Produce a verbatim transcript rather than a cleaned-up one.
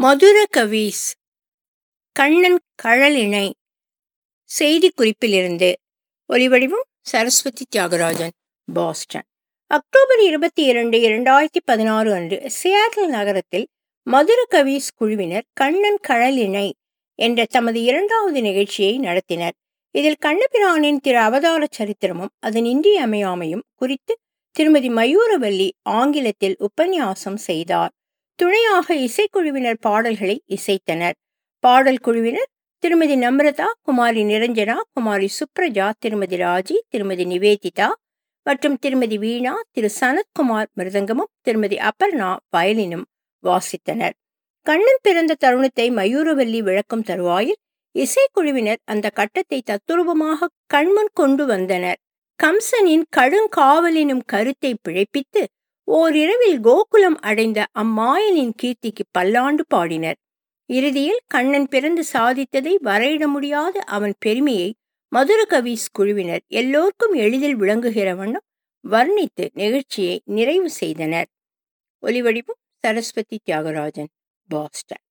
மதுர கவீஸ் கண்ணன் கழலிணை. செய்திக்குறிப்பிலிருந்து ஒலிவடிவம் Saraswati Thiagarajan, Boston. October இருபத்தி இரண்டு இரண்டாயிரத்தி பதினாறு அன்று சியாட்டில் நகரத்தில் மதுர கவீஸ் குழுவினர் கண்ணன் கழலிணை என்ற தமது இரண்டாவது நிகழ்ச்சியை நடத்தினர். இதில் கண்ணபிரானின் திரு அவதார சரித்திரமும் அதன் இன்றியமையாமையும் குறித்து திருமதி மயூரவல்லி ஆங்கிலத்தில் உபன்யாசம் செய்தார். துணையாக இசைக்குழுவினர் பாடல்களை இசைத்தனர். பாடல் குழுவினர் திருமதி நம்ரதா, குமாரி நிரஞ்சனா, குமாரி சுப்ரஜா, திருமதி ராஜி, திருமதி நிவேதிதா மற்றும் திருமதி வீணா, திரு சனத்குமார் மிருதங்கமும் திருமதி அபர்ணா வயலினும் வாசித்தனர். கண்ணன் பிறந்த தருணத்தை மயூரவல்லி விளக்கும் தருவாயில் இசைக்குழுவினர் அந்த கட்டத்தை தத்துரூபமாக கண்முன் கொண்டு வந்தனர். கம்சனின் கடுங்காவலினும் கருத்தை பிழைப்பித்து ஓரிரவில் கோகுலம் அடைந்த அம்மாயனின் கீர்த்திக்கு பல்லாண்டு பாடினர். இறுதியில் கண்ணன் பிறந்து சாதித்ததை வரையிட முடியாத அவன் பெருமையை மதுர கவீஸ் குழுவினர் எல்லோருக்கும் எளிதில் விளங்குகிற வண்ணம் வர்ணித்து நிகழ்ச்சியை நிறைவு செய்தனர். ஒலிவடிவம் சரஸ்வதி தியாகராஜன், பாஸ்டன்.